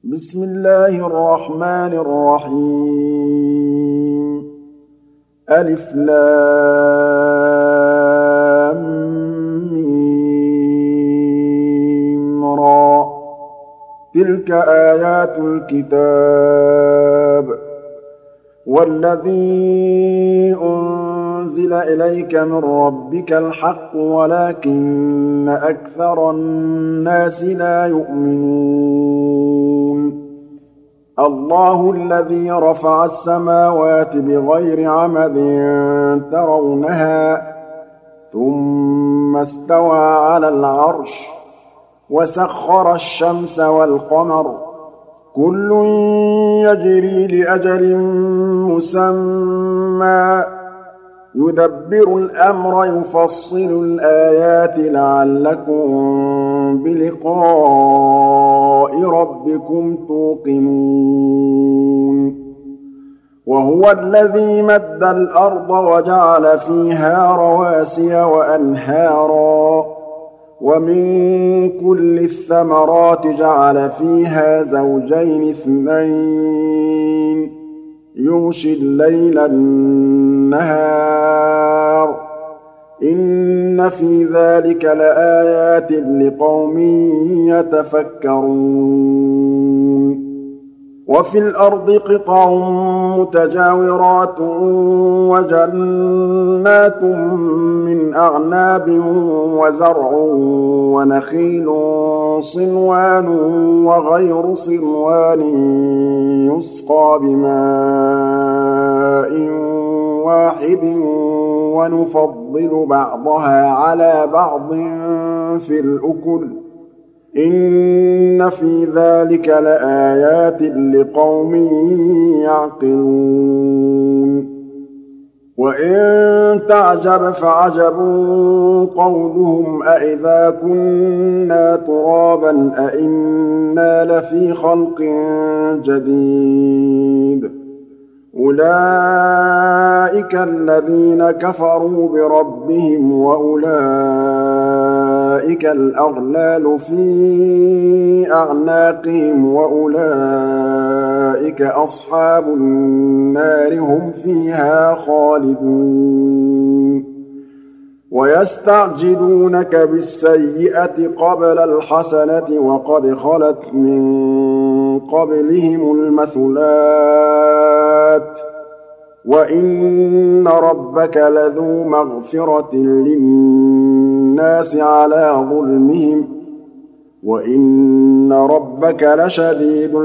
بسم الله الرحمن الرحيم ألف لام ميم را تلك آيات الكتاب والذي أنزل إليك من ربك الحق ولكن أكثر الناس لا يؤمنون الله الذي رفع السماوات بغير عمد ترونها ثم استوى على العرش وسخر الشمس والقمر كل يجري لأجل مسمى يدبر الأمر يفصل الآيات لعلكم بلقاء ربكم توقنون وهو الذي مد الأرض وجعل فيها رواسي وأنهارا ومن كل الثمرات جعل فيها زوجين اثنين يغشي الليل النهار إن في ذلك لآيات لقوم يتفكرون وفي الأرض قطع متجاورات وجنات من أعناب وزرع ونخيل صنوان وغير صنوان يسقى بماء واحد ونفضل بعضها على بعض في الأكل إن في ذلك لآيات لقوم يعقلون وإن تعجب فعجب قولهم أإذا كنا ترابا أإنا لفي خلق جديد أولئك الذين كفروا بربهم وأولئك الأغلال في أعناقهم وأولئك أصحاب النار هم فيها خالدون ويستعجلونك بالسيئة قبل الحسنة وقد خلت من قبلهم المثلات وإن ربك لذو مغفرة للناس على ظلمهم وإن ربك لشديد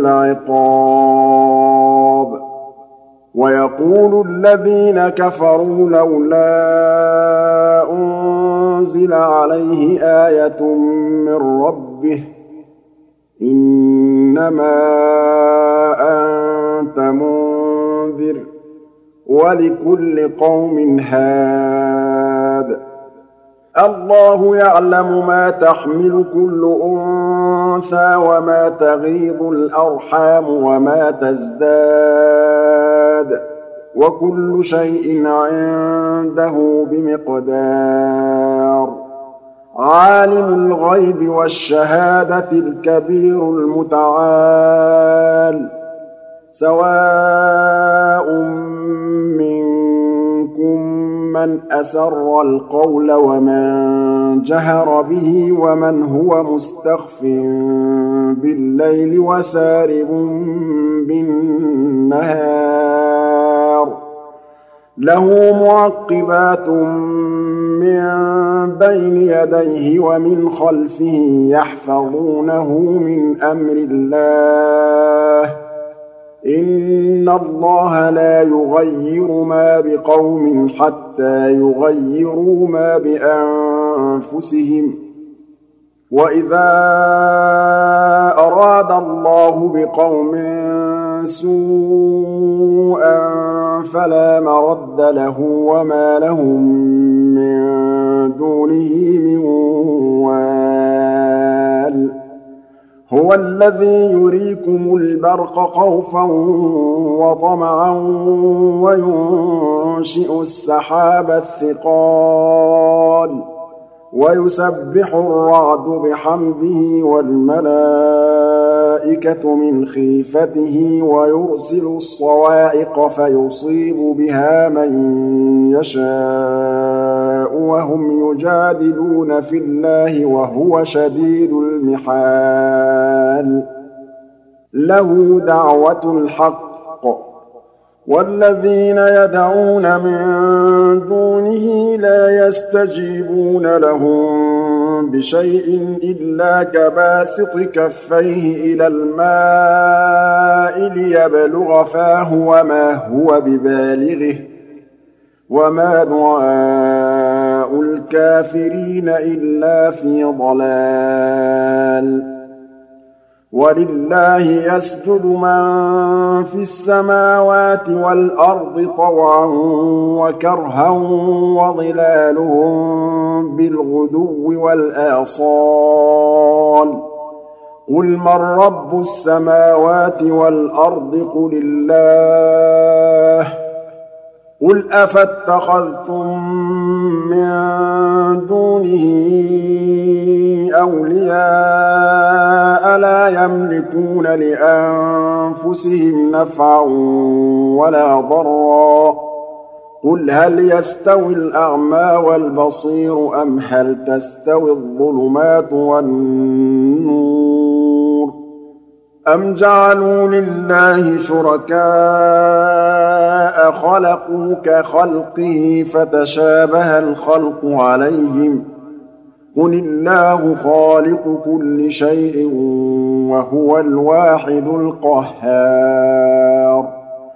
العقاب ويقول الذين كفروا لولا أنزل عليه آية من ربه إنما أنت منذر ولكل قوم هاد الله يعلم ما تحمل كل أنثى وما تغيض الأرحام وما تزداد وكل شيء عنده بمقدار عالم الغيب والشهادة الكبير المتعال سواء منكم من أسر القول ومن جهر به ومن هو مستخف بالليل وسارب بالنهار له معقبات من بين يديه ومن خلفه يحفظونه من أمر الله إن الله لا يغير ما بقوم حتى يغيروا ما بأنفسهم وإذا أراد الله بقوم سوءا فلا مرد له وما لهم من دونه من وال هو الذي يريكم البرق خوفا وطمعا وينشئ السحاب الثقال ويسبح الرعد بحمده والملائكة من خيفته ويرسل الصواعق فيصيب بها من يشاء وهم يجادلون في الله وهو شديد المحال له دعوة الحق والذين يدعون من دونه لا يستجيبون لهم بشيء إلا كباسط كفيه إلى الماء ليبلغ فاه وما هو ببالغه وما دعاء الكافرين إلا في ضلال ولله يسجد من في السماوات والأرض طوعا وكرها وظلالهم بالغدو والآصال قل من رب السماوات والأرض قل الله قل أفاتخذتم من دونه أولياء لا يملكون لأنفسهم نفعا ولا ضرا قل هل يستوي الأعمى والبصير أم هل تستوي الظلمات والنور أم جعلوا لله شركاء خلقوا كخلقه فتشابه الخلق عليهم قل الله خالق كل شيء وهو الواحد القهار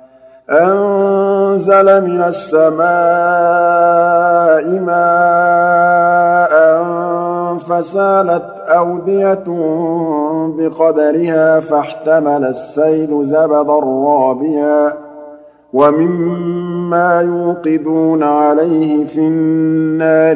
أنزل من السماء ماء فسالت أودية بقدرها فاحتمل السيل زبدا رابيا ومما يوقدون عليه في النار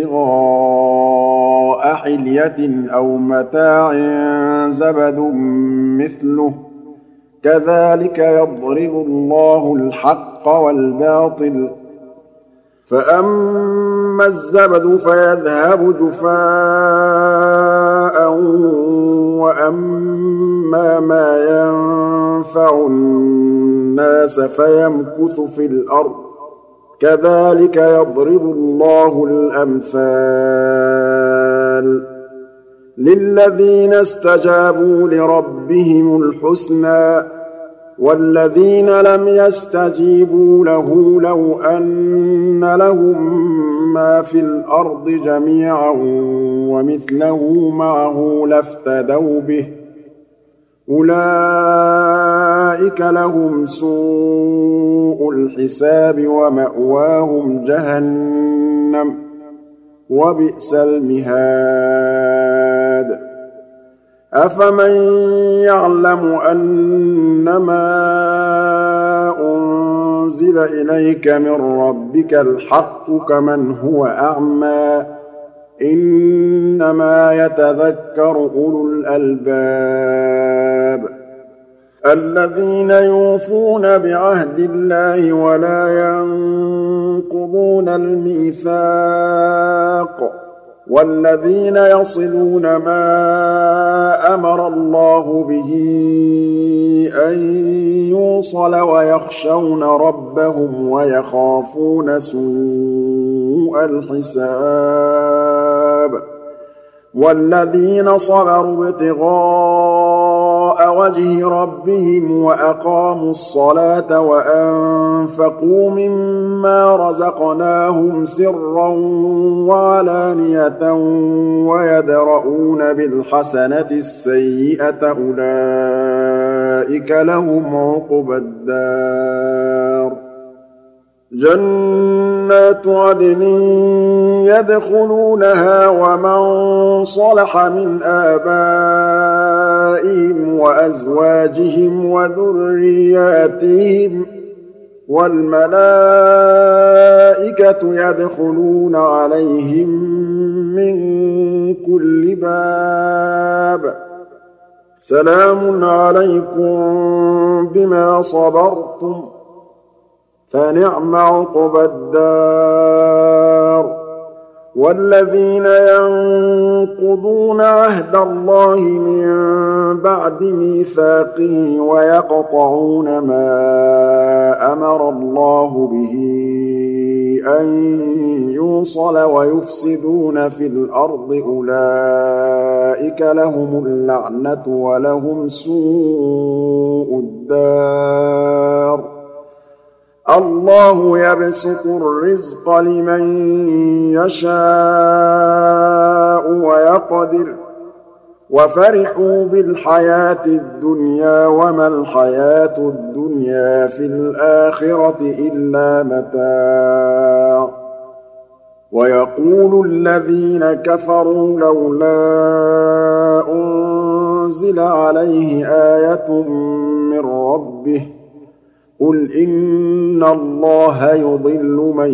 ابتغاء حلية أو متاع زبد مثله كذلك يضرب الله الحق والباطل فأما الزبد فيذهب جفاء وأما ما ينفع الناس فيمكث في الأرض كذلك يضرب الله الأمثال للذين استجابوا لربهم الحسنى والذين لم يستجيبوا له لو أن لهم ما في الأرض جميعا ومثله معه لافتدوا به أولئك لهم سوء الحساب ومأواهم جهنم وبئس المهاد أفمن يعلم أنما أنزل إليك من ربك الحق كمن هو أعمى إنما يتذكر أولو الألباب الذين يوفون بعهد الله ولا ينقضون الميثاق والذين يصلون ما أمر الله به أن يوصل ويخشون ربهم ويخافون سوء الحساب والذين صبروا ابتغاء وجه ربهم وأقاموا الصلاة وأنفقوا مما رزقناهم سرا وعلانية ويدرؤون بالحسنة السيئة أولئك لهم عقبى الدار جنات عدن يدخلونها ومن صلح من آبائهم وأزواجهم وذرياتهم والملائكة يدخلون عليهم من كل باب سلام عليكم بما صبرتم فنعم عقبى الدار وَالَّذِينَ يَنقُضُونَ عَهْدَ اللَّهِ مِن بَعْدِ مِيثَاقِهِ وَيَقْطَعُونَ مَا أَمَرَ اللَّهُ بِهِ أَن يُوصَلَ وَيُفْسِدُونَ فِي الْأَرْضِ أُولَٰئِكَ لَهُمُ اللَّعْنَةُ وَلَهُمْ سُوءُ الدَّارِ اللَّهُ يَبْسُطُ الرِّزْقَ لِمَن يَشَاءُ وَيَقْدِرُ ۚ وَفَرِحُوا بِالْحَيَاةِ الدُّنْيَا وَمَا الْحَيَاةُ الدُّنْيَا فِي الْآخِرَةِ إِلَّا مَتَاعٌ وَيَقُولُ الَّذِينَ كَفَرُوا لَوْلَا أُنزِلَ عَلَيْهِ آيَةٌ من رَّبِّهِ قُلْ إِنَّ اللَّهَ يُضِلُّ مَن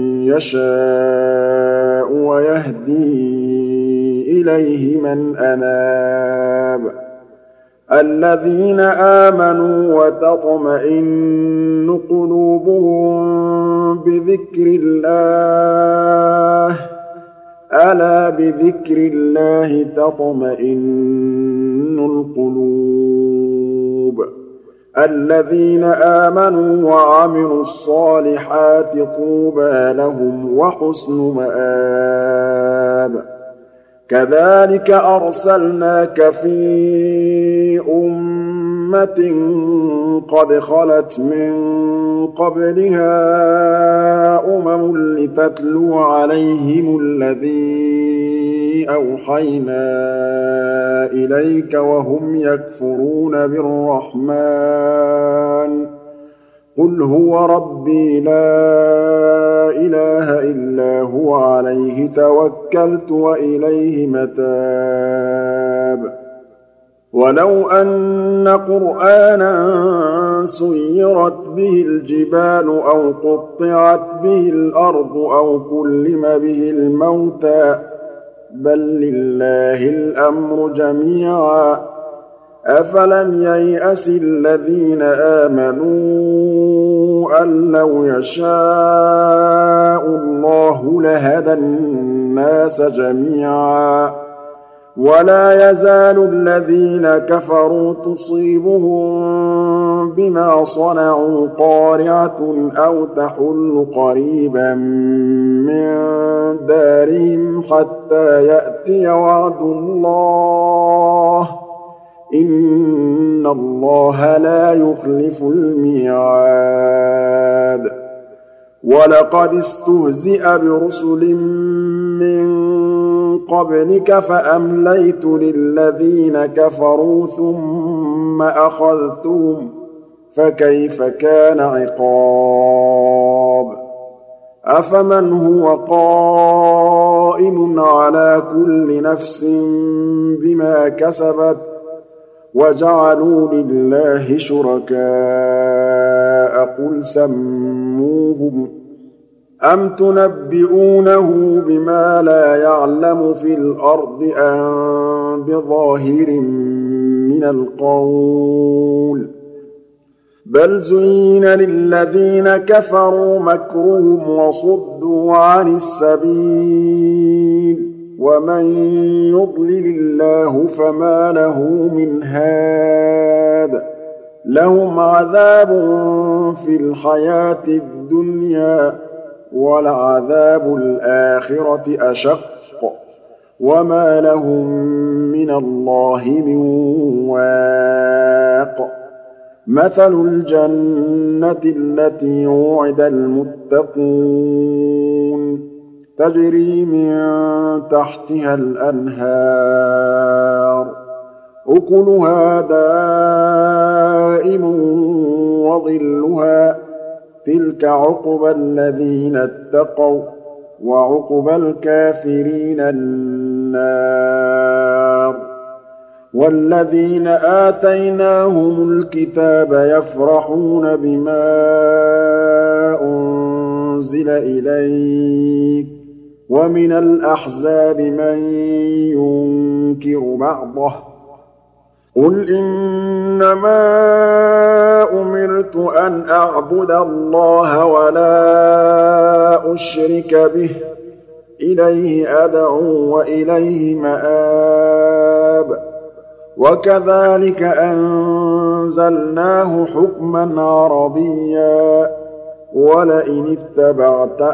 يَشَاءُ وَيَهْدِي إِلَيْهِ مَنْ أَنَابَ الَّذِينَ آمَنُوا وَتَطْمَئِنُّ قُلُوبُهُم بِذِكْرِ اللَّهِ ۗ أَلَا بِذِكْرِ اللَّهِ تَطْمَئِنُّ الْقُلُوبُ الَّذِينَ آمَنُوا وَعَمِلُوا الصَّالِحَاتِ طُوبَىٰ لَهُمْ وَحُسْنُ مَآبٍ كَذَٰلِكَ أَرْسَلْنَاكَ فِي أُمَّةٍ قَدْ خَلَتْ مِن قَبْلِهَا لِتَتْلُوَ عَلَيْهِمُ الَّذِي أَوْحَيْنَا إِلَيْكَ وَهُمْ يَكْفُرُونَ بِالرَّحْمَٰنِ قُلْ هُوَ رَبِّي لَا إِلَٰهَ إِلَّا هُوَ عَلَيْهِ تَوَكَّلْتُ وَإِلَيْهِ مَتَابِ وَلَوْ أَنَّ قُرْآنًا سُيِّرَتْ بِهِ الْجِبَالُ أَوْ قُطِّعَتْ بِهِ الْأَرْضُ أَوْ كُلِّمَ بِهِ الْمَوْتَىٰ بَل لِّلَّهِ الْأَمْرُ جَمِيعًا أَفَلَمْ يَيْأَسِ الَّذِينَ آمَنُوا أَن لَّوْ يَشَاءُ اللَّهُ لَهَدَى النَّاسَ جَمِيعًا وَلَا يَزَالُ الَّذِينَ كَفَرُوا تُصِيبُهُم بِمَا صَنَعُوا قَارِعَةٌ أَوْ تَحُلُّ قَرِيبًا مِّن دَارِهِمْ حَتَّىٰ يَأْتِيَ وَعْدُ اللَّهِ ۚ إِنَّ اللَّهَ لَا يُخْلِفُ الْمِيعَادَ وَلَقَدِ اسْتُهْزِئَ بِرُسُلٍ مِّن قَبْلِكَ فَأَمْلَيْتُ لِلَّذِينَ كَفَرُوا ثُمَّ أَخَذْتُهُمْ ۖ فَكَيْفَ كَانَ عِقَابِ أَفَمَنْ هُوَ قَائِمٌ عَلَىٰ كُلِّ نَفْسٍ بِمَا كَسَبَتْ وَجَعَلُوا لِلَّهِ شُرَكَاءَ قُلْ سَمُّوهُمْ أَمْ تُنَبِّئُونَهُ بِمَا لَا يَعْلَمُ فِي الْأَرْضِ أَم بِظَاهِرٍ مِّنَ الْقَوْلِ ۗ بَلْ زُيِّنَ لِلَّذِينَ كَفَرُوا مَكْرُهُمْ وَصُدُّوا عَنِ السَّبِيلِ ۗ وَمَن يُضْلِلِ اللَّهُ فَمَا لَهُ مِنْ هَادٍ لَّهُمْ عَذَابٌ فِي الْحَيَاةِ الدُّنْيَا وَلَعَذَابُ الْآخِرَةِ أَشَقُّ وَمَا لَهُم مِّنَ اللَّهِ مِن وَاقٍ مَثَلُ الْجَنَّةِ الَّتِي وُعِدَ الْمُتَّقُونَ تَجْرِي مِن تَحْتِهَا الْأَنْهَارُ أُكُلُهَا دَائِمٌ وَظِلُّهَا ۚ تِلْكَ عُقْبَى الَّذِينَ اتَّقَوا ۖ وَّعُقْبَى الْكَافِرِينَ النَّارُ وَالَّذِينَ آتَيْنَاهُمُ الْكِتَابَ يَفْرَحُونَ بِمَا أُنزِلَ إِلَيْكَ ۖ وَمِنَ الْأَحْزَابِ مَن يُنكِرُ بَعْضَهُ ۚ قُلْ إِنَّمَا أُمِرْتُ أَنْ أَعْبُدَ اللَّهَ وَلَا أُشْرِكَ بِهِ ۚ إِلَيْهِ أَدْعُو وَإِلَيْهِ مَآبِ وَكَذَٰلِكَ أَنزَلْنَاهُ حُكْمًا عَرَبِيًّا ۚ وَلَئِنِ اتَّبَعْتَ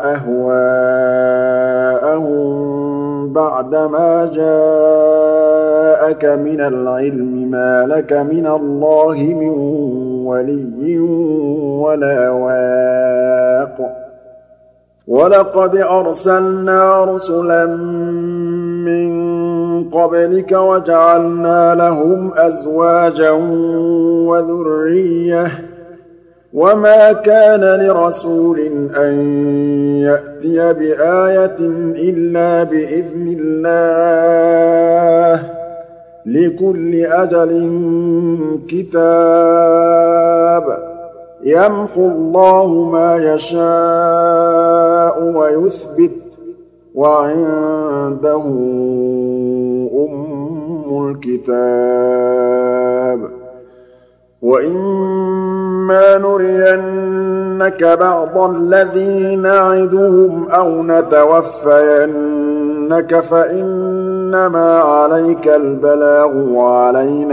أَهْوَاءَهُم بَعْدَمَا جَاءَكَ مِنَ الْعِلْمِ مَا لَكَ مِنَ اللَّهِ مِن وَلِيٍّ وَلَا وَاقٍ وَلَقَدْ أَرْسَلْنَا رُسُلًا مِّن قَبْلِكَ وَجَعَلْنَا لَهُمْ أَزْوَاجًا وَذُرِّيَّةً ۚ وَمَا كَانَ لِرَسُولٍ أَن يَأْتِيَ بِآيَةٍ إِلَّا بِإِذْنِ اللَّهِ ۗ لِكُلِّ أَجَلٍ كِتَابٌ يَمْحُو اللَّهُ مَا يَشَاءُ وَيُثْبِتُ ۖ وَعِندَهُ أُمُّ الْكِتَابِ وَإِمَّا نُرِيَنَّكَ بَعْضَ الَّذِي نَعِدُهُمْ أَوْ نَتَوَفَّيَنَّكَ فَإِنَّمَا عَلَيْكَ الْبَلَاغُ وَعَلَيْنَا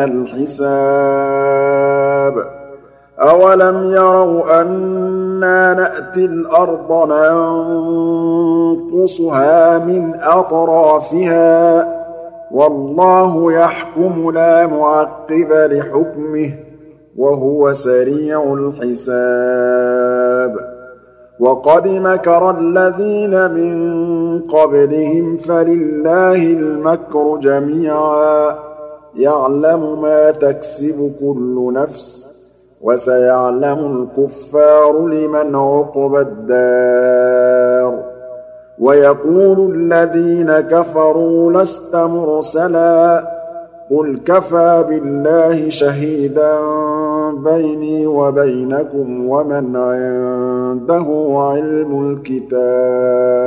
الْحِسَابُ أَوَلَمْ يَرَوْا أَنَّا نَأْتِي الْأَرْضَ نَنقُصُهَا مِنْ أَطْرَافِهَا ۚ وَاللَّهُ يَحْكُمُ لَا مُعَقِّبَ لِحُكْمِهِ ۚ وَهُوَ سَرِيعُ الْحِسَابِ وَقَدْ مَكَرَ الَّذِينَ مِن قَبْلِهِمْ فَلِلَّهِ الْمَكْرُ جَمِيعًا ۖ يَعْلَمُ مَا تَكْسِبُ كُلُّ نَفْسٍ ۗ وَسَيَعْلَمُ الْكُفَّارُ لِمَنْ عُقْبَى الدَّارِ وَيَقُولُ الَّذِينَ كَفَرُوا لَسْتَ مُرْسَلًا ۚ قُلْ كَفَىٰ بِاللَّهِ شَهِيدًا بَيْنِي وَبَيْنَكُمْ وَمَنْ عِندَهُ عِلْمُ الْكِتَابِ